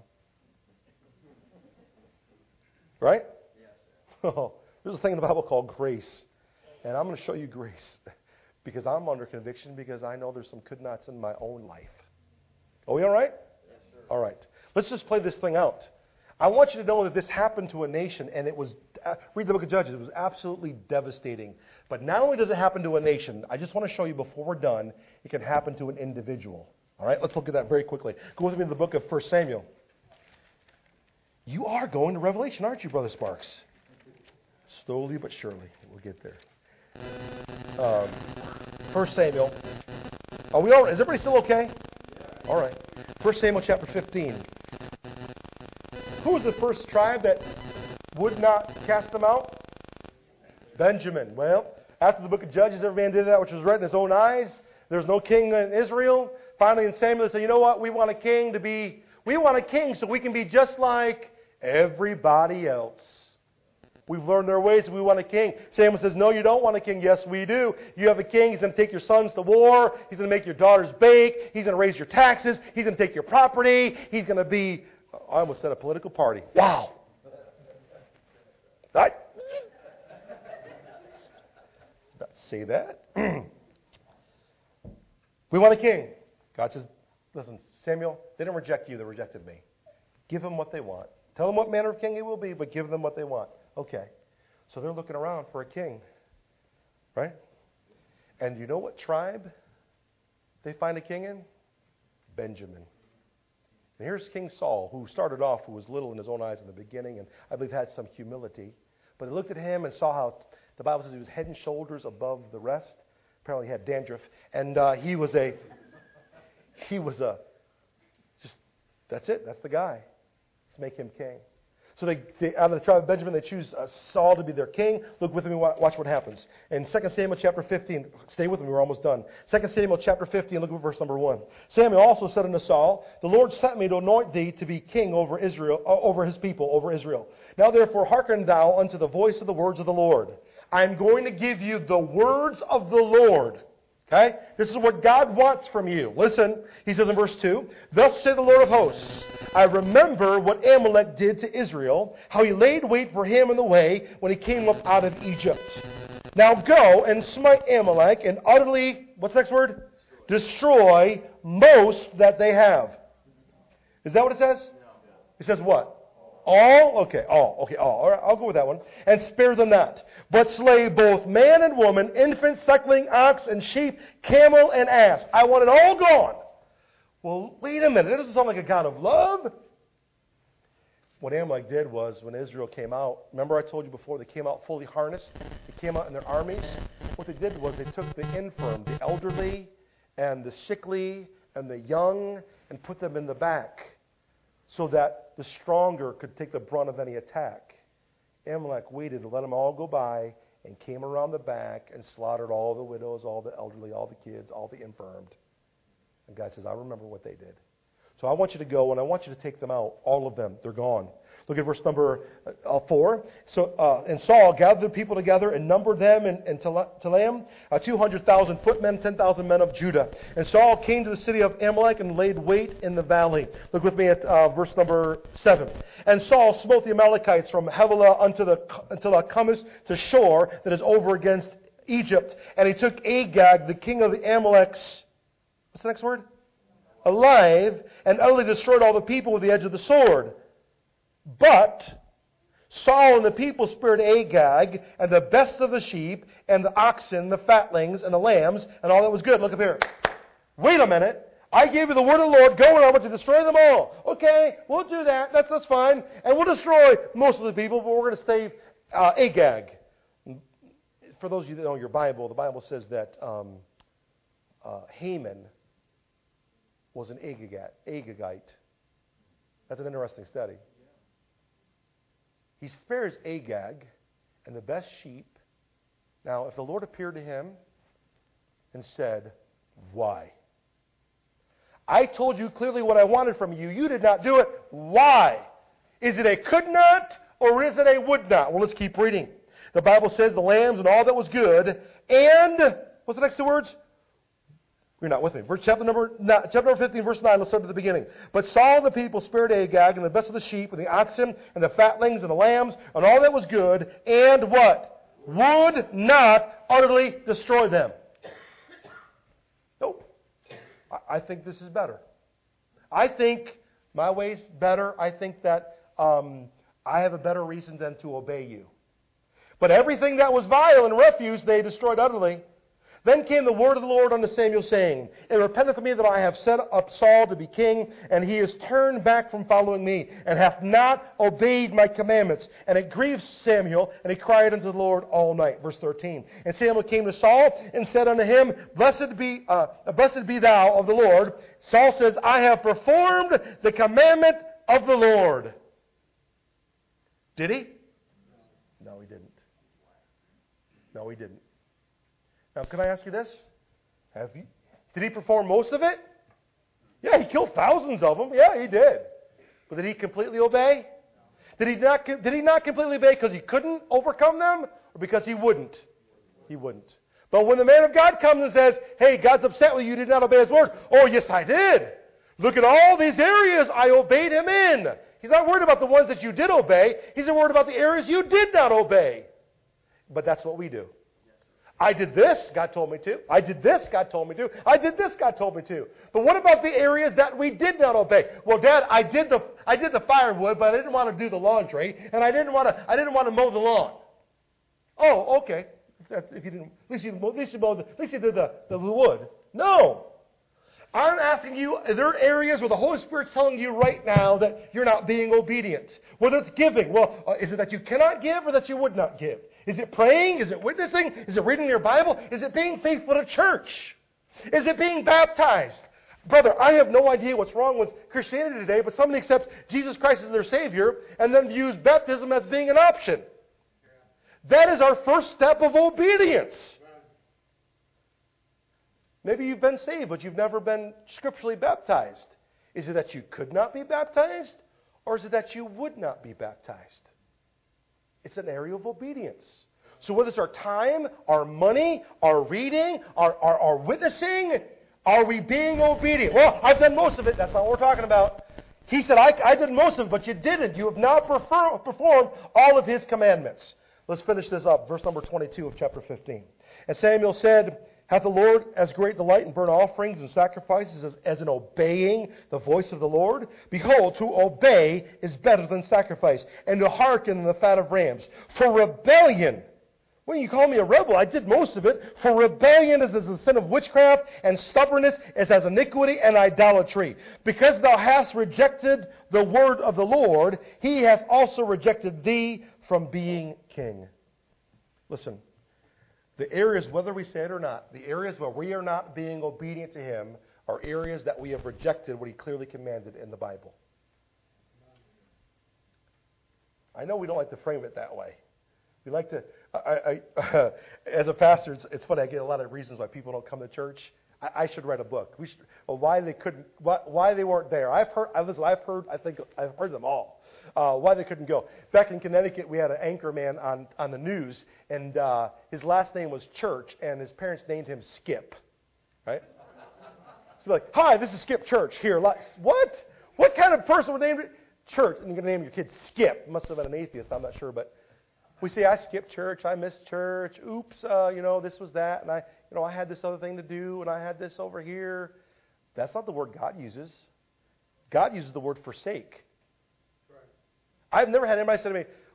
Right? Yes. Oh, there's a thing in the Bible called grace. And I'm going to show you grace. Because I'm under conviction because I know there's some could nots in my own life. Are we all right? Yes, sir. All right. Let's just play this thing out. I want you to know that this happened to a nation, and it was, uh, read the book of Judges, it was absolutely devastating. But not only does it happen to a nation, I just want to show you before we're done, it can happen to an individual. All right, let's look at that very quickly. Go with me to the book of First Samuel. You are going to Revelation, aren't you, Brother Sparks? Slowly but surely, we'll get there. Um, First Samuel. Are we all right? Is everybody still okay? All right. First Samuel chapter fifteen. Who was the first tribe that would not cast them out? Benjamin. Well, after the book of Judges, every man did that which was right in his own eyes. There was no king in Israel. Finally, in Samuel, they said, you know what? We want a king to be, we want a king so we can be just like everybody else. We've learned their ways, and we want a king. Samuel says, no, you don't want a king. Yes, we do. You have a king. He's going to take your sons to war. He's going to make your daughters bake. He's going to raise your taxes. He's going to take your property. He's going to be, I almost said a political party. Wow. I, not say that. We want a king. God says, listen, Samuel, they didn't reject you. They rejected me. Give them what they want. Tell them what manner of king he will be, but give them what they want. Okay. So they're looking around for a king. Right? And you know what tribe they find a king in? Benjamin. And here's King Saul, who started off, who was little in his own eyes in the beginning, and I believe had some humility. But they looked at him and saw how the Bible says he was head and shoulders above the rest. Apparently he had dandruff. And uh, he was a, he was a, just, that's it. That's the guy. Let's make him king. So they, they out of the tribe of Benjamin, they choose uh, Saul to be their king. Look with me, watch what happens. In Second Samuel chapter fifteen, stay with me, we're almost done. Second Samuel chapter fifteen, look at verse number one. Samuel also said unto Saul, the Lord sent me to anoint thee to be king over Israel, uh, over his people, over Israel. Now therefore hearken thou unto the voice of the words of the Lord. I am going to give you the words of the Lord. Okay? This is what God wants from you. Listen, he says in verse two, thus saith the Lord of hosts, I remember what Amalek did to Israel, how he laid wait for him in the way when he came up out of Egypt. Now go and smite Amalek and utterly, what's the next word? Destroy most that they have. Is that what it says? It says what? All? Okay, all. Okay, all. All right, I'll go with that one. And spare them not. But slay both man and woman, infant, suckling, ox, and sheep, camel, and ass. I want it all gone. Well, wait a minute. That doesn't sound like a God of love. What Amalek did was, when Israel came out, remember I told you before, they came out fully harnessed. They came out in their armies. What they did was they took the infirm, the elderly, and the sickly, and the young, and put them in the back, so that the stronger could take the brunt of any attack. Amalek waited to let them all go by and came around the back and slaughtered all the widows, all the elderly, all the kids, all the infirmed. And God says, I remember what they did. So I want you to go and I want you to take them out, all of them. They're gone. Look at verse number uh, four. So, uh, and Saul gathered the people together and numbered them in, in Telaim, uh, two hundred thousand footmen, ten thousand men of Judah. And Saul came to the city of Amalek and laid wait in the valley. Look with me at uh, verse number seven. And Saul smote the Amalekites from Havilah unto the, until thou comest to shore that is over against Egypt. And he took Agag, the king of the Amaleks, what's the next word? Alive, and utterly destroyed all the people with the edge of the sword. But Saul and the people spared Agag and the best of the sheep and the oxen, the fatlings, and the lambs, and all that was good. Look up here. Wait a minute. I gave you the word of the Lord. Go and I want to destroy them all. Okay, we'll do that. That's, that's fine. And we'll destroy most of the people, but we're going to save uh, Agag. For those of you that know your Bible, the Bible says that um, uh, Haman was an Agagite. Agagite. That's an interesting study. He spares Agag and the best sheep. Now, if the Lord appeared to him and said, why? I told you clearly what I wanted from you. You did not do it. Why? Is it a could not or is it a would not? Well, let's keep reading. The Bible says the lambs and all that was good. And, what's the next two words? You're not with me. Verse, chapter, number, chapter number fifteen, verse nine. Let's start at the beginning. But Saul and the people spared Agag and the best of the sheep and the oxen and the fatlings and the lambs and all that was good. And what? Would not utterly destroy them. Nope. I think this is better. I think my way's better. I think that um, I have a better reason than to obey you. But everything that was vile and refuse they destroyed utterly. Then came the word of the Lord unto Samuel, saying, It repenteth me that I have set up Saul to be king, and he is turned back from following me, and hath not obeyed my commandments. And it grieved Samuel, and he cried unto the Lord all night. Verse thirteen. And Samuel came to Saul, and said unto him, Blessed be, uh, blessed be thou of the Lord. Saul says, I have performed the commandment of the Lord. Did he? No, he didn't. No, he didn't. Now, can I ask you this? Have you, did he perform most of it? Yeah, he killed thousands of them. Yeah, he did. But did he completely obey? Did he not, did he not completely obey because he couldn't overcome them? Or because he wouldn't? He wouldn't. But when the man of God comes and says, hey, God's upset with you, you did not obey his word. Oh, yes, I did. Look at all these areas I obeyed him in. He's not worried about the ones that you did obey. He's worried about the areas you did not obey. But that's what we do. I did this, God told me to. I did this, God told me to. I did this, God told me to. But what about the areas that we did not obey? Well, Dad, I did the I did the firewood, but I didn't want to do the laundry, and I didn't want to I didn't want to mow the lawn. Oh, okay. If, that's, if you didn't, at least you at least you mowed the, at least you did the, the wood. No. I'm asking you, are there areas where the Holy Spirit's telling you right now that you're not being obedient? Whether it's giving. Well, uh, is it that you cannot give or that you would not give? Is it praying? Is it witnessing? Is it reading your Bible? Is it being faithful to church? Is it being baptized? Brother, I have no idea what's wrong with Christianity today, but somebody accepts Jesus Christ as their Savior and then views baptism as being an option. That is our first step of obedience. Maybe you've been saved, but you've never been scripturally baptized. Is it that you could not be baptized, or is it that you would not be baptized? It's an area of obedience. So whether it's our time, our money, our reading, our, our, our witnessing, are we being obedient? Well, I've done most of it. That's not what we're talking about. He said, I, I did most of it, but you didn't. You have not prefer, performed all of his commandments. Let's finish this up. Verse number twenty-two of chapter fifteen. And Samuel said, Hath the Lord as great delight in burnt offerings and sacrifices as, as in obeying the voice of the Lord? Behold, to obey is better than sacrifice, and to hearken than the fat of rams. For rebellion, when you call me a rebel, I did most of it. For rebellion is as the sin of witchcraft, and stubbornness is as iniquity and idolatry. Because thou hast rejected the word of the Lord, he hath also rejected thee from being king. Listen. The areas, whether we say it or not, the areas where we are not being obedient to him are areas that we have rejected what he clearly commanded in the Bible. I know we don't like to frame it that way. We like to, I, I, uh, as a pastor, it's, it's funny, I get a lot of reasons why people don't come to church. I, I should write a book. We should, well, why they couldn't, why, why they weren't there. I've heard, I listen, I've heard, I think I've heard them all. Uh, why they couldn't go. Back in Connecticut, we had an anchor man on, on the news, and uh, his last name was Church, and his parents named him Skip. Right? So like, hi, this is Skip Church. Here, what? What kind of person would name it? Church. And you're going to name your kid Skip. Must have been an atheist, I'm not sure, but we say, I skipped church, I missed church, oops, uh, you know, this was that, and I, you know, I had this other thing to do, and I had this over here. That's not the word God uses. God uses the word forsake. I've never had anybody say to me,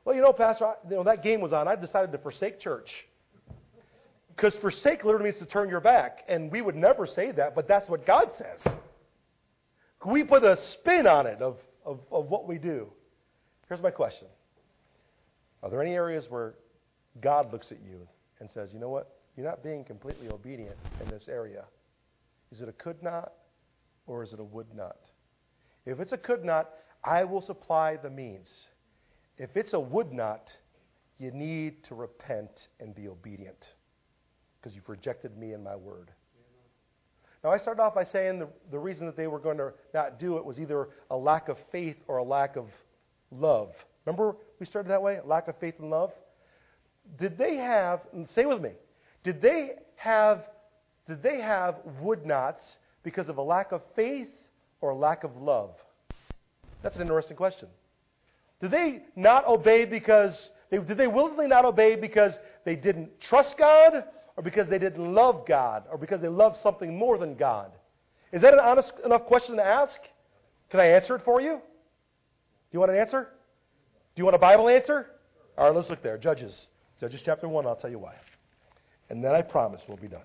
Well, you know, Pastor, I, you know, that game was on. I decided to forsake church. Because forsake literally means to turn your back. And we would never say that, but that's what God says. We put a spin on it of, of, of what we do. Here's my question. Are there any areas where God looks at you and says, you know what? You're not being completely obedient in this area. Is it a could not or is it a would not? If it's a could not, I will supply the means. If it's a would not, you need to repent and be obedient because you've rejected me and my word. Now, I started off by saying the, the reason that they were going to not do it was either a lack of faith or a lack of love. Remember we started that way? Lack of faith and love? Did they have, and say with me, did they have, did they have would nots because of a lack of faith or a lack of love? That's an interesting question. Did they not obey because, they, did they willingly not obey because they didn't trust God or because they didn't love God or because they loved something more than God? Is that an honest enough question to ask? Can I answer it for you? Do you want an answer? Do you want a Bible answer? All right, let's look there. Judges. Judges chapter one, I'll tell you why. And then I promise we'll be done.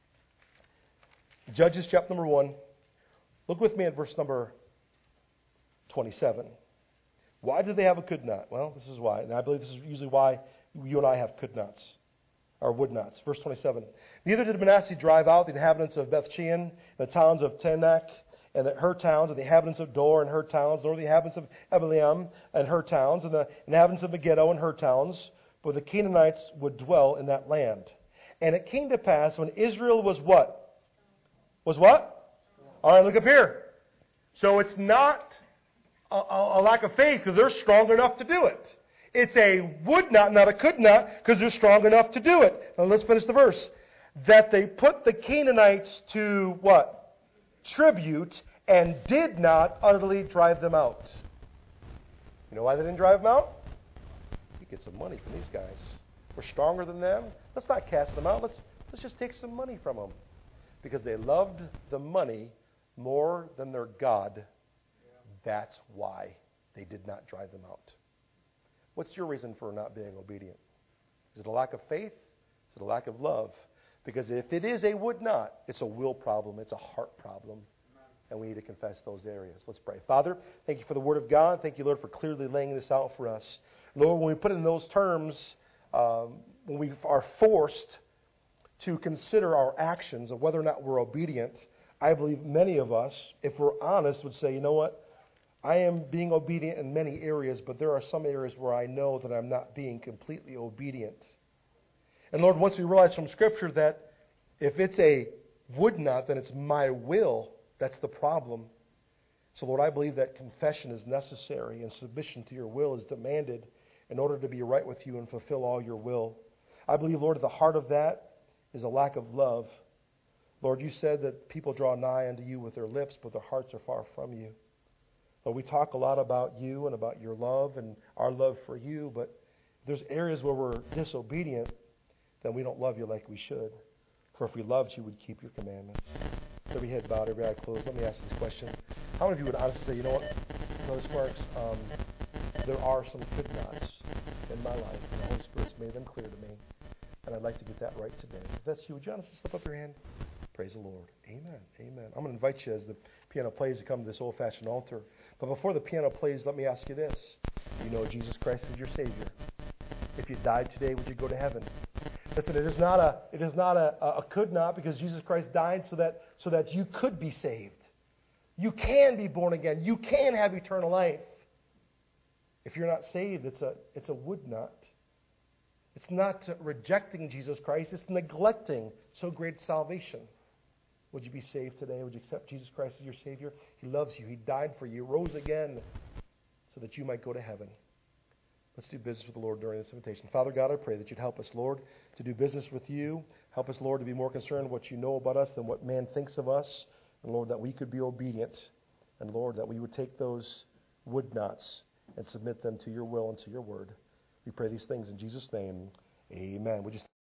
Judges chapter number one. Look with me at verse number twenty-seven. Why did they have a could not? Well, this is why. And I believe this is usually why you and I have could nots, or would nots. Verse twenty-seven. Neither did Manasseh drive out the inhabitants of Beth-shean, the towns of Tanakh, and the, her towns, and the inhabitants of Dor and her towns, nor the inhabitants of Ebaliam and her towns, and the inhabitants of Megiddo and her towns, but the Canaanites would dwell in that land. And it came to pass when Israel was what? Was what? All right, look up here. So it's not a, a, a lack of faith because they're strong enough to do it. It's a would not, not a could not, because they're strong enough to do it. Now let's finish the verse. That they put the Canaanites to what? Tribute, and did not utterly drive them out. You know why they didn't drive them out? You get some money from these guys. We're stronger than them. Let's not cast them out. Let's let's just take some money from them. Because they loved the money more than their God. Yeah. That's why they did not drive them out. What's your reason for not being obedient? Is it a lack of faith? Is it a lack of love? Because if it is a would not, it's a will problem. It's a heart problem. And we need to confess those areas. Let's pray. Father, thank you for the Word of God. Thank you, Lord, for clearly laying this out for us. Lord, when we put it in those terms, um, when we are forced to consider our actions of whether or not we're obedient, I believe many of us, if we're honest, would say, you know what? I am being obedient in many areas, but there are some areas where I know that I'm not being completely obedient. And Lord, once we realize from Scripture that if it's a would not, then it's my will. That's the problem. So, Lord, I believe that confession is necessary and submission to your will is demanded in order to be right with you and fulfill all your will. I believe, Lord, at the heart of that is a lack of love. Lord, you said that people draw nigh unto you with their lips, but their hearts are far from you. Lord, we talk a lot about you and about your love and our love for you, but if there's areas where we're disobedient, then we don't love you like we should. For if we loved you, we'd keep your commandments. So every head bowed, every eye closed. Let me ask this question. How many of you would honestly say, you know what, Brother Sparks, um, there are some could nots in my life, and the Holy Spirit's made them clear to me, and I'd like to get that right today. If that's you, would you honestly slip up your hand? Praise the Lord. Amen. Amen. I'm going to invite you as the piano plays to come to this old-fashioned altar. But before the piano plays, let me ask you this. You know Jesus Christ is your Savior. If you died today, would you go to heaven? Listen, it is not a it is not a, a could not, because Jesus Christ died so that so that you could be saved. You can be born again. You can have eternal life. If you're not saved, it's a it's a would not. It's not rejecting Jesus Christ. It's neglecting so great salvation. Would you be saved today? Would you accept Jesus Christ as your Savior? He loves you. He died for you, rose again so that you might go to heaven. Let's do business with the Lord during this invitation. Father God, I pray that you'd help us, Lord, to do business with you. Help us, Lord, to be more concerned what you know about us than what man thinks of us. And, Lord, that we could be obedient. And, Lord, that we would take those would nots and submit them to your will and to your word. We pray these things in Jesus' name. Amen. We just